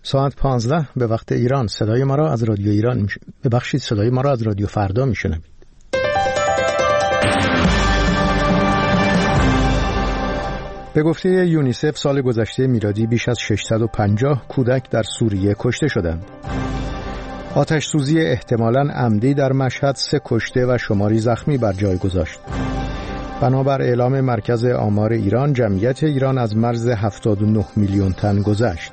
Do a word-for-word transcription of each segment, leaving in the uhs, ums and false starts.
ساعت پانزده به وقت ایران. صدای ما را از رادیو ایران میش... ببخشید صدای ما را از رادیو فردا میشنوید. به گفته یونیسف سال گذشته میلادی بیش از ششصد و پنجاه کودک در سوریه کشته شدند. آتش سوزی احتمالاً عمدی در مشهد سه کشته و شماری زخمی بر جای گذاشت. بنابر اعلام مرکز آمار ایران، جمعیت ایران از مرز هفتاد و نه میلیون تن گذشت.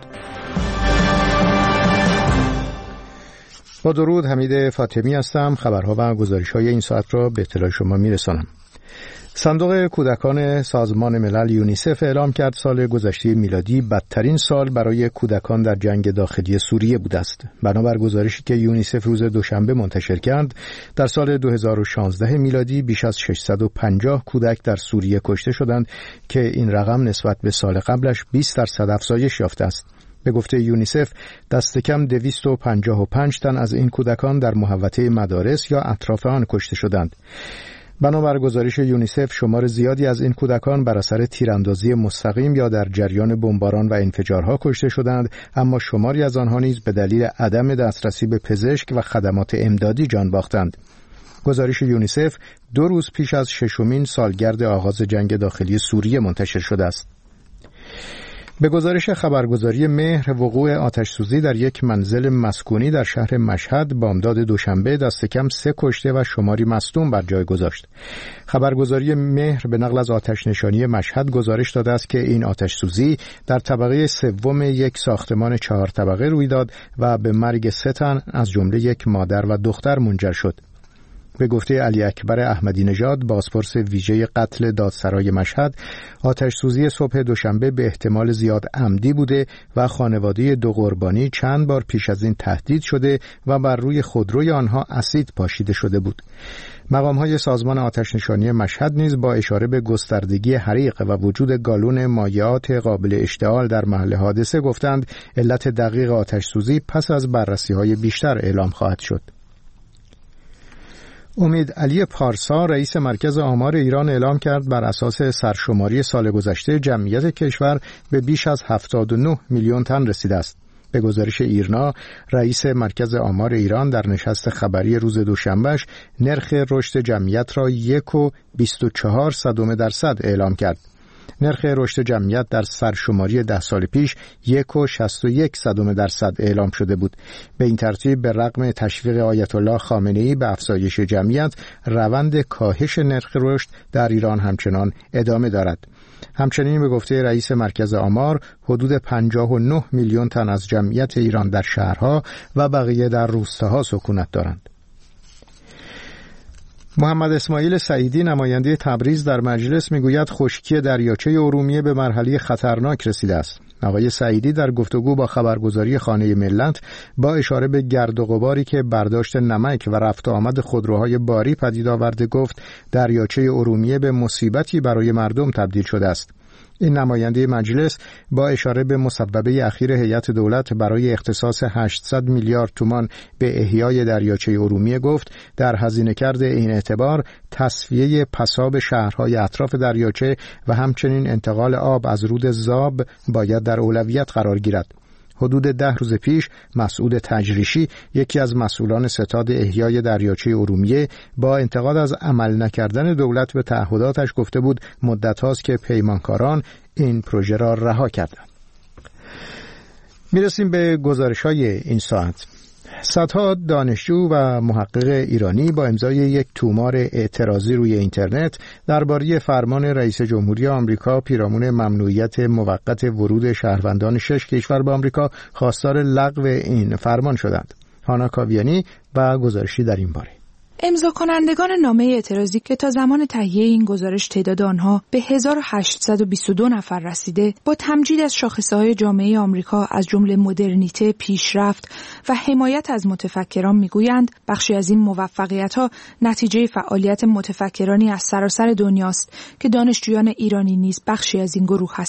با درود، حمید فاطمی هستم. خبرها و گزارش‌های این ساعت را به اطلاع شما میرسانم. صندوق کودکان سازمان ملل یونیسف اعلام کرد سال گذشته میلادی بدترین سال برای کودکان در جنگ داخلی سوریه بوده است. بنابر گزارشی که یونیسف روز دوشنبه منتشر کرد، در سال دو هزار و شانزده میلادی بیش از ششصد و پنجاه کودک در سوریه کشته شدند که این رقم نسبت به سال قبلش بیست درصد افزایش یافته است. به گفته یونیسف دست کم دویست و پنجاه و پنج تن از این کودکان در محوطه مدارس یا اطراف آن کشته شدند. بنابر گزارش یونیسف شمار زیادی از این کودکان بر اثر تیراندازی مستقیم یا در جریان بمباران و انفجارها کشته شدند، اما شماری از آنها نیز به دلیل عدم دسترسی به پزشک و خدمات امدادی جان باختند. گزارش یونیسف دو روز پیش از ششمین سالگرد آغاز جنگ داخلی سوریه منتشر شده است. به گزارش خبرگزاری مهر، وقوع آتش‌سوزی در یک منزل مسکونی در شهر مشهد بامداد دوشنبه دست کم سه کشته و شماری مصدوم بر جای گذاشت. خبرگزاری مهر به نقل از آتش نشانی مشهد گزارش داده است که این آتش‌سوزی در طبقه سوم یک ساختمان چهار طبقه روی داد و به مرگ سه تن از جمله یک مادر و دختر منجر شد. به گفته علی اکبر احمدی نژاد، بازپرس ویژه قتل دادسرای مشهد، آتش سوزی صبح دوشنبه به احتمال زیاد عمدی بوده و خانواده دو قربانی چند بار پیش از این تهدید شده و بر روی خودروی آنها اسید پاشیده شده بود. مقام‌های سازمان آتش نشانی مشهد نیز با اشاره به گستردگی حریق و وجود گالون مایعات قابل اشتعال در محل حادثه گفتند علت دقیق آتش سوزی پس از بررسی‌های بیشتر اعلام خواهد شد. امید علی پارسا، رئیس مرکز آمار ایران، اعلام کرد بر اساس سرشماری سال گذشته جمعیت کشور به بیش از هفتاد و نه میلیون تن رسیده است. به گزارش ایرنا، رئیس مرکز آمار ایران در نشست خبری روز دوشنبهش نرخ رشد جمعیت را یک و بیست و چهار صدم درصد اعلام کرد. نرخ رشد جمعیت در سرشماری ده سال پیش یک و شصت و یک صدم درصد اعلام شده بود. به این ترتیب به رغم تشویق آیت الله خامنه‌ای به افزایش جمعیت، روند کاهش نرخ رشد در ایران همچنان ادامه دارد. همچنین به گفته رئیس مرکز آمار، حدود پنجاه و نه میلیون تن از جمعیت ایران در شهرها و بقیه در روستاها سکونت دارند. محمد اسماعیل سعیدی، نماینده تبریز در مجلس، میگوید خشکی دریاچه ارومیه به مرحله خطرناک رسیده است. آقای سعیدی در گفتگو با خبرگزاری خانه ملت با اشاره به گرد و غباری که برداشت نمک و رفت و آمد خودروهای باری پدید آورده گفت دریاچه ارومیه به مصیبتی برای مردم تبدیل شده است. این نماینده مجلس با اشاره به مصوبه اخیر هیئت دولت برای اختصاص هشتصد میلیارد تومان به احیای دریاچه ارومیه گفت در هزینه کرده این اعتبار تصفیه پساب شهرهای اطراف دریاچه و همچنین انتقال آب از رود زاب باید در اولویت قرار گیرد. حدود ده روز پیش مسعود تجریشی، یکی از مسئولان ستاد احیای دریاچه ارومیه، با انتقاد از عمل نکردن دولت به تعهداتش گفته بود مدت هاست که پیمانکاران این پروژه را رها کردند. میرسیم به گزارش‌های این ساعت. صدها دانشجو و محقق ایرانی با امضای یک تومار اعتراضی روی اینترنت درباره فرمان رئیس جمهوری آمریکا پیرامون ممنوعیت موقت ورود شهروندان شش کشور به آمریکا خواستار لغو این فرمان شدند. هانا کاویانی و گزارشی در این باره. امضا کنندگان نامه اعتراضی که تا زمان تهیه این گزارش تعداد آنها به هزار و هشتصد و بیست و دو نفر رسیده، با تمجید از شاخصه‌های جامعه آمریکا از جمله مدرنیته، پیشرفت و حمایت از متفکران میگویند بخشی از این موفقیت‌ها نتیجه فعالیت متفکرانی از سراسر دنیاست که دانشجویان ایرانی نیز بخشی از این گروه هستند.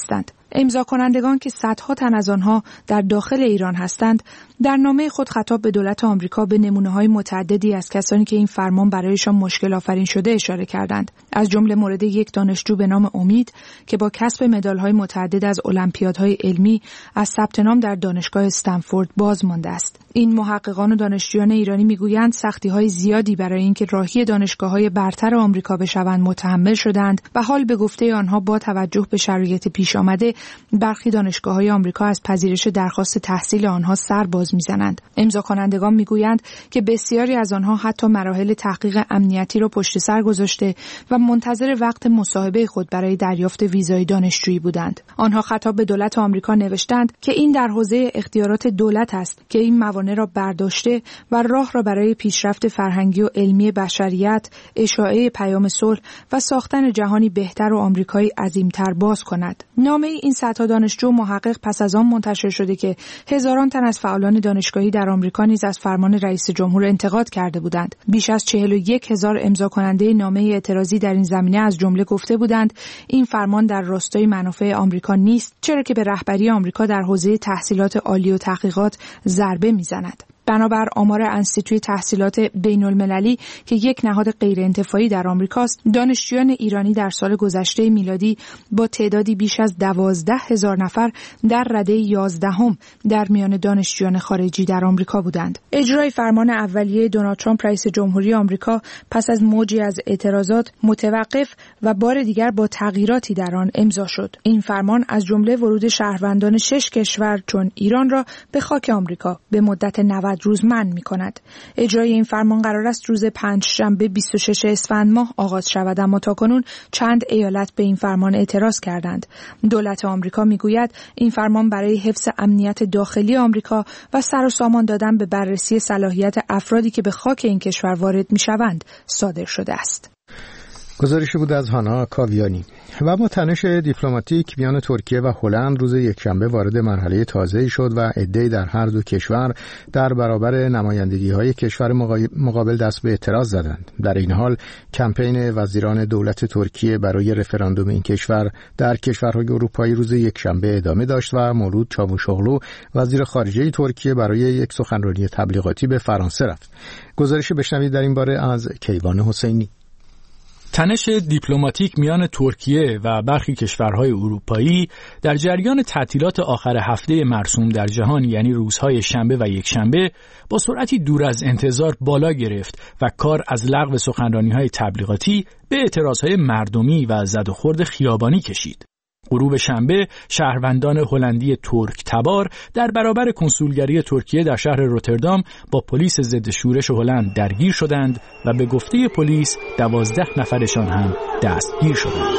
امضا کنندگان که صدها تن از آنها در داخل ایران هستند، در نامه خود خطاب به دولت آمریکا به نمونه‌های متعددی از کسانی که این فرمان برایشان مشکل آفرین شده اشاره کردند. از جمله مورد یک دانشجو به نام امید که با کسب مدال‌های متعدد از المپیادهای علمی از ثبت نام در دانشگاه استنفورد باز مانده است. این محققان و دانشجویان ایرانی میگویند سختی‌های زیادی برای اینکه راهی دانشگاه‌های برتر آمریکا بشوند متحمل شدند و حال به گفته آنها با توجه به شرایط پیش آمده برخی دانشگاه‌های آمریکا از پذیرش درخواست تحصیل آنها سر باز می‌زنند. امضا کنندگان میگویند که بسیاری از آنها حتی مراحل تحقیق امنیتی را پشت سر گذاشته و منتظر وقت مصاحبه خود برای دریافت ویزای دانشجویی بودند. آنها خطاب به دولت آمریکا نوشتند که این در حوزه اختیارات دولت است که این موانع را برداشته و راه را برای پیشرفت فرهنگی و علمی بشریت، اشاعه پیام صلح و ساختن جهانی بهتر و آمریکایی عظیم‌تر باز کند. نامه این صدها دانشجو محقق پس از آن منتشر شده که هزاران تن از فعالان دانشگاهی در آمریکا نیز از فرمان رئیس جمهور انتقاد کرده بودند. بیش از چهل و یک هزار امضا کننده نامه اعتراضی در این زمینه از جمله گفته بودند این فرمان در راستای منافع آمریکا نیست، چرا که به رهبری آمریکا در حوزه تحصیلات عالی و تحقیقات ضربه میزند. بنابر آمار انستیتوی تحصیلات بین المللی که یک نهاد غیر انتفاعی در آمریکاست، دانشجویان ایرانی در سال گذشته میلادی با تعدادی بیش از دوازده هزار نفر در رده یازدهم در میان دانشجویان خارجی در آمریکا بودند. اجرای فرمان اولیه دونالد ترامپ رئیس جمهوری آمریکا پس از موجی از اعتراضات متوقف و بار دیگر با تغییراتی در آن امضا شد. این فرمان از جمله ورود شهروندان شش کشور چون ایران را به خاک آمریکا به مدت نود روز منع می‌کند. اجرای این فرمان قرار است روز پنجشنبه بیست و شش اسفند ماه آغاز شود، اما تاکنون چند ایالت به این فرمان اعتراض کردند. دولت آمریکا میگوید این فرمان برای حفظ امنیت داخلی آمریکا و سر و سامان دادن به بررسی صلاحیت افرادی که به خاک این کشور وارد می‌شوند صادر شده است. گزارشی بود از هانا کاویانی. و با تنش دیپلماتیک میان ترکیه و هلند روز یکشنبه وارد مرحله تازه‌ای شد و عده‌ای در هر دو کشور در برابر نمایندگی‌های کشور مقابل دست به اعتراض زدند. در این حال کمپین وزیران دولت ترکیه برای رفراندوم این کشور در کشورهای اروپایی روز یکشنبه ادامه داشت و مولود چاوشوغلو وزیر خارجه ترکیه برای یک سخنرانی تبلیغاتی به فرانسه رفت. گزارش بشنوید در این باره از کیوان حسینی. تنش دیپلماتیک میان ترکیه و برخی کشورهای اروپایی در جریان تعطیلات آخر هفته مرسوم در جهان، یعنی روزهای شنبه و یکشنبه، با سرعتی دور از انتظار بالا گرفت و کار از لغو سخنرانی‌های تبلیغاتی به اعتراضهای مردمی و زد و خورد خیابانی کشید. غروب شنبه شهروندان هلندی ترک تبار در برابر کنسولگری ترکیه در شهر روتردام با پلیس ضد شورش هلند درگیر شدند و به گفته پلیس دوازده نفرشان هم دستگیر شدند.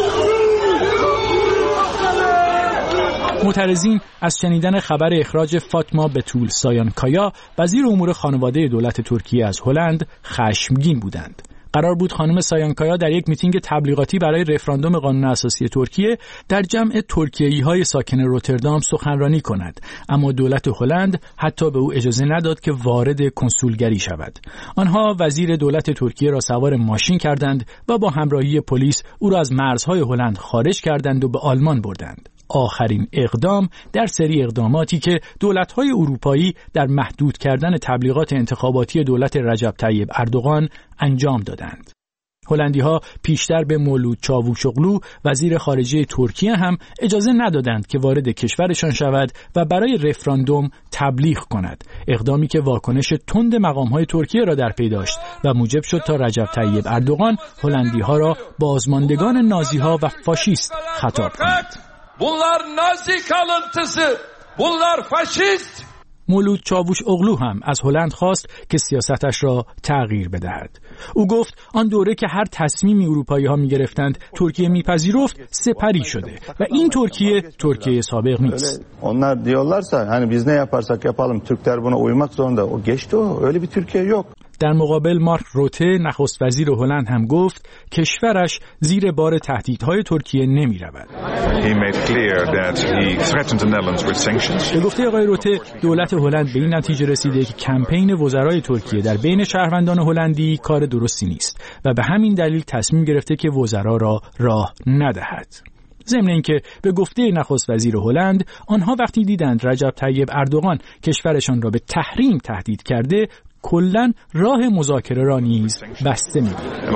معترضین از شنیدن خبر اخراج فاطما بتول سایانکایا وزیر امور خانواده دولت ترکیه از هلند خشمگین بودند. قرار بود خانم سایانکایا در یک میتینگ تبلیغاتی برای رفراندوم قانون اساسی ترکیه در جمع ترکیه‌ای‌های ساکن روتردام سخنرانی کند، اما دولت هلند حتی به او اجازه نداد که وارد کنسولگری شود. آنها وزیر دولت ترکیه را سوار ماشین کردند و با همراهی پلیس او را از مرزهای هلند خارج کردند و به آلمان بردند. آخرین اقدام در سری اقداماتی که دولت‌های اروپایی در محدود کردن تبلیغات انتخاباتی دولت رجب طیب اردوغان انجام دادند. هلندی‌ها پیشتر به مولود چاوشوغلو وزیر خارجه ترکیه هم اجازه ندادند که وارد کشورشان شود و برای رفراندوم تبلیغ کند، اقدامی که واکنش تند مقام‌های ترکیه را در پی داشت و موجب شد تا رجب طیب اردوغان هلندی‌ها را بازماندگان نازی‌ها و فاشیست خطاب کند. Bunlar Nazi kalıntısı, bunlar faşist. مولود چاوشوغلو هم از هلند خواست که سیاستش را تغییر بدهد. او گفت آن دوره که har تصمیمی اروپایی‌ها می‌گرفتند ترکیه می‌پذیرفت سپری شده و این ترکیه ترکیه سابق نیست. Onlar diyorlarsa hani biz ne yaparsak yapalım Türkler buna uymak zorunda. O geçti o. Öyle bir Türkiye yok. در مقابل مارک روته نخست وزیر هلند هم گفت کشورش زیر بار تهدیدهای ترکیه نمی رود. به گفته آقای روته دولت هلند به این نتیجه رسیده که کمپین وزرای ترکیه در بین شهروندان هلندی کار درستی نیست و به همین دلیل تصمیم گرفته که وزرا را راه ندهد. ضمن اینکه به گفته نخست وزیر هلند، آنها وقتی دیدند رجب طیب اردوغان کشورشان را به تحریم تهدید کرده، کلاً راه مذاکره را نیز بسته می‌بینند.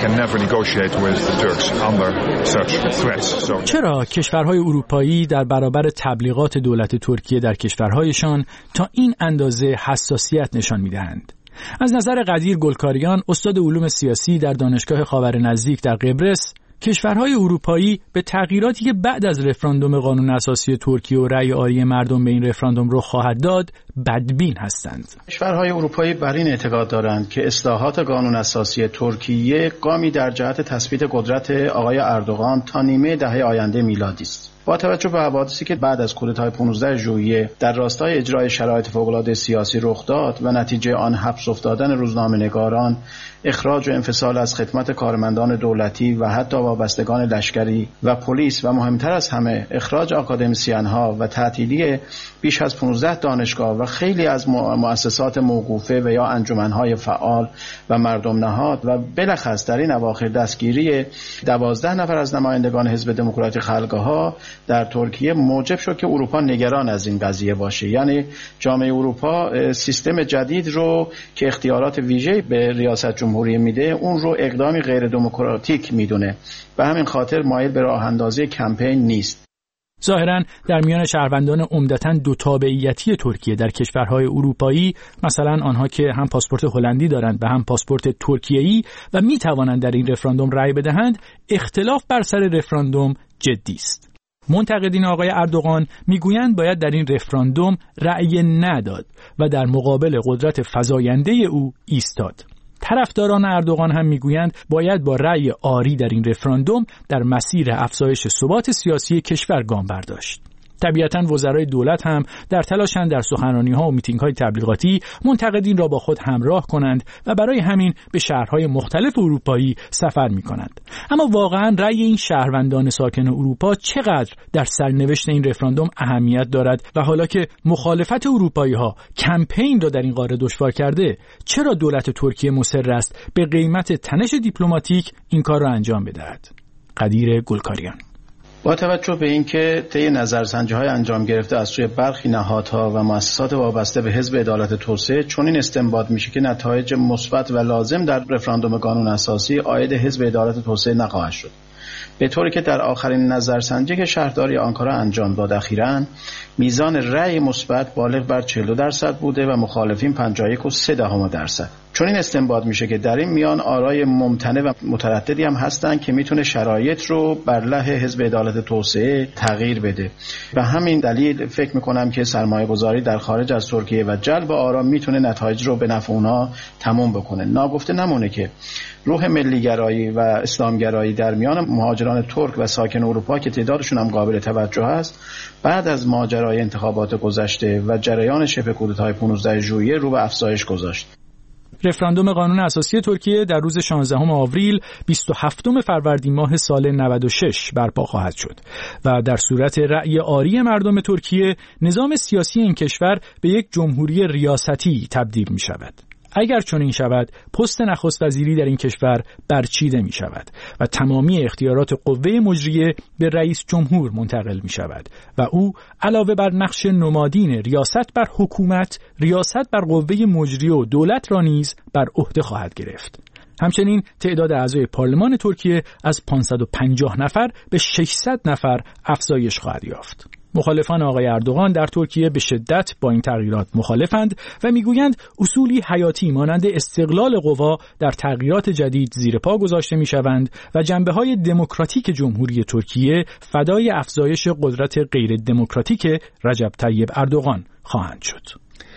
چرا کشورهای اروپایی در برابر تبلیغات دولت ترکیه در کشورهایشان تا این اندازه حساسیت نشان می‌دهند؟ از نظر قدیر گلکاریان، استاد علوم سیاسی در دانشگاه خاور نزدیک در قبرس، کشورهای اروپایی به تغییراتی که بعد از رفراندوم قانون اساسی ترکیه و رأی آری مردم به این رفراندوم رو خواهد داد بدبین هستند. کشورهای اروپایی بر این اعتقاد دارند که اصلاحات قانون اساسی ترکیه گامی در جهت تثبیت قدرت آقای اردوغان تا نیمه دهه آینده میلادی است. با توجه به حوادثی که بعد از کودتای پانزده ژوئیه در راستای اجرای شرایط فوق‌العاده سیاسی رخ داد و نتیجه آن حبس افتادن روزنامه‌نگاران، اخراج و انفصال از خدمت کارمندان دولتی و حتی وابستگان لشکری و پلیس و مهمتر از همه اخراج آکادمیسیان‌ها و تعطیلی بیش از پانزده دانشگاه و خیلی از مؤسسات موقوفه و یا انجمن‌های فعال و مردم نهاد و بالاخص در این اواخر دستگیری دوازده نفر از نمایندگان حزب دموکراتیک خلق‌ها در ترکیه موجب شد که اروپا نگران از این قضیه باشه. یعنی جامعه اروپا سیستم جدید رو که اختیارات ویژه‌ای به ریاست جمهوری میده اون رو اقدامی غیر دموکراتیک میدونه، به همین خاطر مایل به راه اندازی کمپین نیست. ظاهراً در میان شهروندان عمدتاً دو تابعیتی ترکیه در کشورهای اروپایی، مثلا آنها که هم پاسپورت هلندی دارند و هم پاسپورت ترکیه‌ای و میتوانند در این رفراندوم رأی بدهند، اختلاف بر سر رفراندوم جدی است. منتقدین آقای اردوغان میگویند باید در این رفراندوم رأی نداد و در مقابل قدرت فزاینده او ایستاد. طرفداران اردوغان هم میگویند باید با رأی آری در این رفراندوم در مسیر افزایش ثبات سیاسی کشور گام برداشت. طبیعتاً وزرای دولت هم در تلاشند در سخنرانی‌ها و میتینگ‌های تبلیغاتی منتقدین را با خود همراه کنند و برای همین به شهرهای مختلف اروپایی سفر می‌کنند. اما واقعاً رأی این شهروندان ساکن اروپا چقدر در سرنوشت این رفراندوم اهمیت دارد و حالا که مخالفت اروپایی‌ها کمپین را در این قاره دشوار کرده، چرا دولت ترکیه مصر است به قیمت تنش دیپلماتیک این کار را انجام بدهد؟ قدیر گلکاریان. با توجه به اینکه طی نظرسنجی‌های انجام گرفته از سوی برخی نهادها و مؤسسات وابسته به حزب عدالت توسعه، چنین استنباط میشه که نتایج مثبت و لازم در رفراندوم قانون اساسی عاید حزب عدالت توسعه نخواهد شد. به طوری که در آخرین نظرسنجی که شهرداری آنکارا انجام داد اخیراً، میزان رأی مثبت بالغ بر چهل و دو درصد بوده و مخالفین پنجاه و یک و سه دهم درصد. چون این استنباط میشه که در این میان آرای ممتنع و مترددی هم هستن که میتونه شرایط رو بر لحاظ حزب عدالت توسعه تغییر بده. و همین دلیل فکر میکنم که سرمایه گذاری در خارج از ترکیه و جلب آرا میتونه نتایج رو به نفع اونها تموم بکنه. ناگفته نمونه که روح ملیگرایی و اسلامگرایی در میان مهاجران ترک و ساکن اروپا که تعدادشون هم قابل توجه است، بعد از ماجرای انتخابات گذشته و جریان شبه کودتای پانزده ژوئیه رو به افزایش گذاشت. رفراندوم قانون اساسی ترکیه در روز شانزدهم آوریل بیست و هفتم فروردین ماه سال نود و شش برپا خواهد شد و در صورت رأی آری مردم ترکیه نظام سیاسی این کشور به یک جمهوری ریاستی تبدیل می شود. اگر چنین شود، پست نخست وزیری در این کشور برچیده می شود و تمامی اختیارات قوه مجریه به رئیس جمهور منتقل می شود و او علاوه بر نقش نمادین ریاست بر حکومت، ریاست بر قوه مجریه و دولت را نیز بر عهده خواهد گرفت. همچنین تعداد اعضای پارلمان ترکیه از پانصد و پنجاه نفر به ششصد نفر افزایش خواهد یافت. مخالفان آقای اردوغان در ترکیه به شدت با این تغییرات مخالفند و میگویند اصولی حیاتی مانند استقلال قوا در تغییرات جدید زیر پا گذاشته میشوند و جنبه‌های دموکراتیک جمهوری ترکیه فدای افزایش قدرت غیر دموکراتیک رجب طیب اردوغان خواهند شد.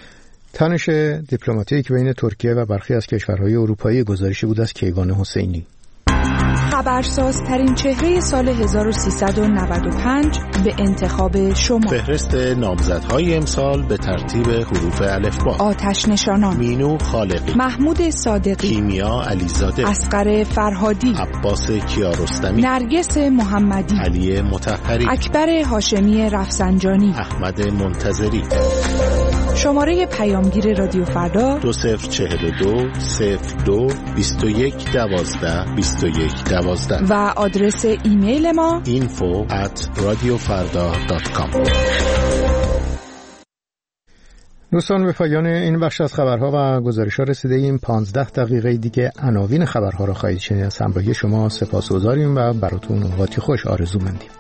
تنش دیپلماتیک بین ترکیه و برخی از کشورهای اروپایی گزارشی بود از کیوان حسینی. خبرسازترین چهره سال هزار و سیصد و نود و پنج به انتخاب شما. فهرست نامزدهای امسال به ترتیب حروف الفبا: آتش نشانان، مینو خالقی، محمود صادقی، کیمیا علیزاده، اصغر فرهادی، عباس کیارستمی، نرگس محمدی، علی مطهری، اکبر هاشمی رفسنجانی، احمد منتظری. شماره پیامگیر رادیو فردا دو صفر چهل و دو صفر دو بیست و یک دوازده بیست و یک دوازده و آدرس ایمیل ما اینفو ات رادیو فردا دات کام. دوستان، به پایان این بخش از خبرها و گزارش‌ها رسیده ایم. پانزده دقیقه دیگه عناوین خبرها را خواهید شنید. از همراهی شما سپاسگزاریم و براتون اوقاتی خوش آرزو مندیم.